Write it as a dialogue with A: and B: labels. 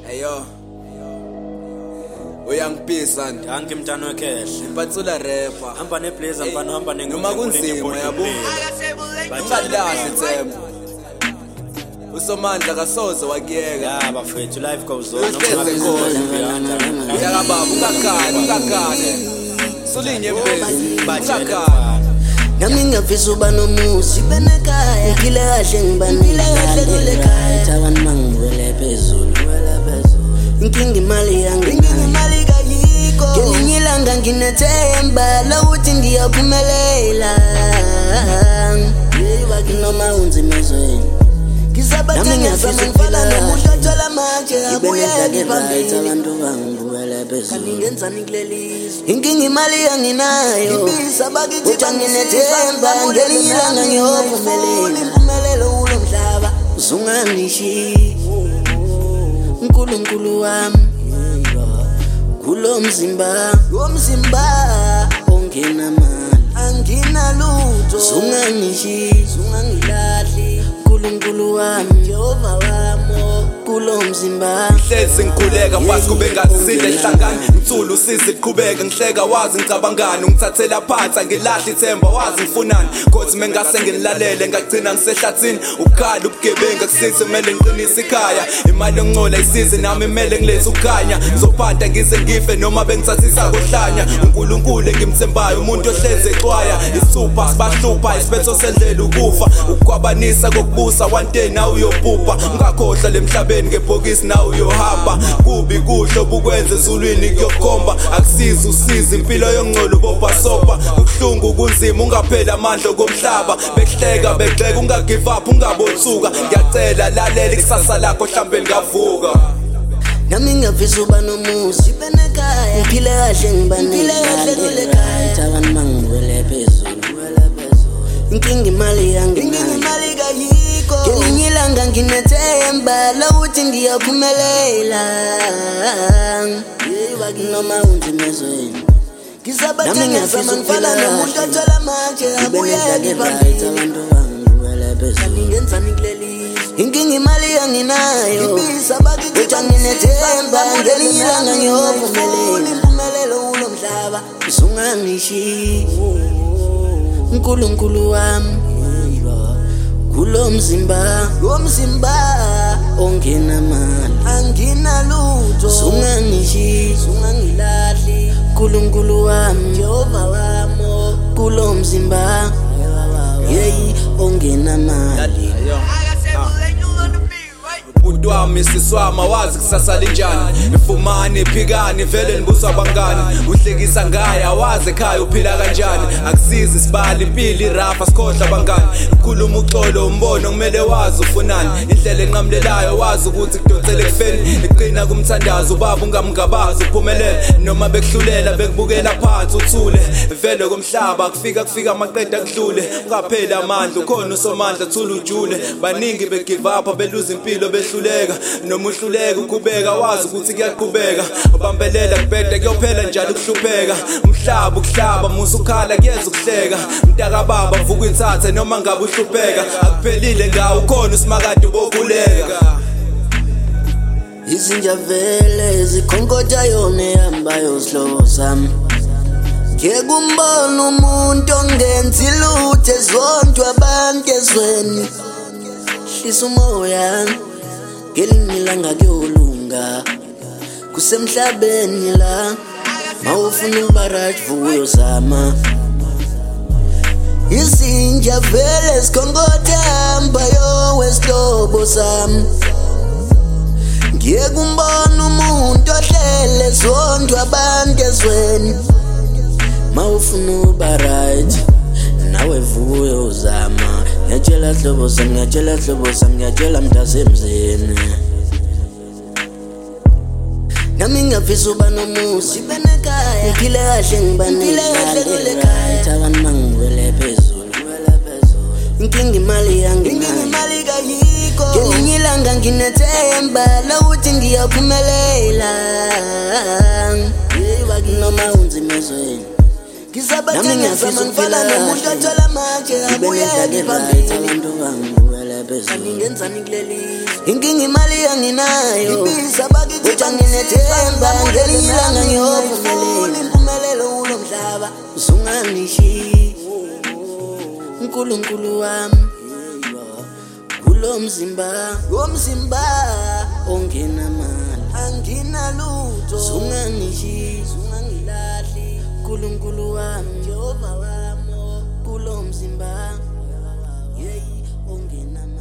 A: Ayo. Uyangipisa nje.
B: Angi mntana wekhehle.
A: Impatsula rapper.
B: Hamba neblazer mfana hamba
A: Noma kunzima yabo. Bangalahle Themba. Usomandla kasoze wakiyeka.
B: Ya bafethu life goes on.
A: Ya baba ungakani. Sulinye empezi. Ungakani.
C: Nami ngafisa uba nomuzi benekaya ngile kahle ngibanile kahle kule kaya abantu bangiwele phezulu inkinga imali imali kayikho ngelinye ilanga nginethemba lokuthi ngiyaphumelela yeyibaki noma unzima ezweni nami ngiyafisa ngifana nomuntu othola manje abuyele phambili abantu bangiwele phezulu ngingenzani kulelizwe inkinga imali anginayo ibisa bakithi banginethemba ngelinye ilanga ngiyophumelela impumelelo kulo mhlaba uzungangishi uNkulunkulu wami kulo mzimba ongena mali anginalutho uzungangishi uzungangilahli uNkulunkulu wami Jehova wami kulo mzimba
A: hlezi ngikhuleka fast kube ngasile ehlangana insulu usize iqhubeke ngihleka wazi ngicabangani ungithathela phansi ngilahla ithemba wazi ngifunani kodwa mengase nginilalele ngagcina ngisehlathini ukukhala ubugebenga kusize kumele ngiqinise ikhaya imali oncola isize nami imele ngilethe ukukhanya ngizophatha ngize ngife noma bengithathisa kohlanya uNkulunkulu engimthembayo umuntu ohleze exwaya isupha sibahlupha isiphetho sendlela ukufa ukukwabanisa kokubusa one day nawe uyobhubha ungakhohlwa lemhlabeni ngebhokisi nawe uyohamba kubi kuhle obukwenze ezulwini kuyokhomba akusizi usiza impilo yongcolo bobhasopa kuhlungu kunzima ungaphela amandla komhlaba behleka begxeka ungagive up ungabothuka ngiyacela lalela ikusasa lakho mhlawumbe ngavuka
C: nami ngafisa uba nomuzi benekaya ngiphile kahle ngibanile kahle kule kaya abantu bangiwele phezulu inkinga imali imali kayikho ngelinye ilanga nginethemba lokuthi ngiyaphumelela yeyibaki noma unzima ezweni nami ngiyafisa ngifana nomuntu othola manje abuyele phambili abantu bangiwele phezulu ngingenzani kulelizwe inkinga imali anginayo ibisa bakithi banginethemba ngelinye ilanga ngiyophumelela impumelelo kulo mhlaba uzungangishi uNkulunkulu wami kulo mzimba ongena mali anginalutho uzungangishi uzungangilahli uNkulunkulu wami Jehova wami kulo mzimba yeyi ongena mali
A: umuntu wami siswama wazi kusasa linjani ifumani iphikani vele nibusa bangani uhlekisa ngaya wazi ekhaya uphila kanjani akusizi sibali impilo irafa sikhohla bangani ukhuluma uxolo umbono kumele wazi ufunani indlela enqamlelayo wazi ukuthi kudonsele kufeni iqina kumthandazo ubaba ungamgabazi uphumelele noma bekuhlulela bekubukela phansi uthule vele komhlaba kufika amaqeda kudlule ungaphela amandla ukhona usomandla thula ujule baningi begive up beluza impilo behluleka noma uhluleka ukubeka wazi ukuthi kuyaqhubeka ubambelela kubhede kuyophela njalo ukuhlupheka umhlaba ukuhlaba musa ukhala kuyeza ukuhleka mntaka baba vuka inthathe noma ngabe uhlupheka akuphelile ngawo ukhona usimakade bokhuleka
C: izinja vele zikhonkotha yona ehambayo sihlobo sami ngekumbona umuntu ongenzi lutho ezonto abantu ezweni hlisa umoya ngelinye ilanga kuyolunga kusemhlabeni la mawufuna ukuba right vuka uyozama izinja vele zikhonkotha ehambayo wesihlobo sami ngiyekumbona umuntu ohlele zonto abantu ezweni mawufuna ukuba right nawe vuka uyozama ngiyatshela hlobo sami ngiyatshela mntasemzini nami ngiyafisa uba nomuzi benekaya ngiphile kahle ngibanile kahle kule kaya abantu bangiwele phezulu inkinga imali imali kayikho ngelinye ilanga nginethemba lokuthi ngiyaphumelela yeyibaki noma unzima ezweni nami ngiyafisa ngifana nomuntu othola manje abuyele phambili abantu bangiwele phezulu ngingenzani kulelizwe inkinga imali anginayo ibisa bakithi kodwa nginethemba ngelinye ilanga ngiyophumelela impumelelo kulo mhlaba usungangishi uNkulunkulu wami kulo mzimba ongenamali anginalutho usungangishi ungangilahli uNkulunkulu wami Jehova wami kulo mzimba ongenamali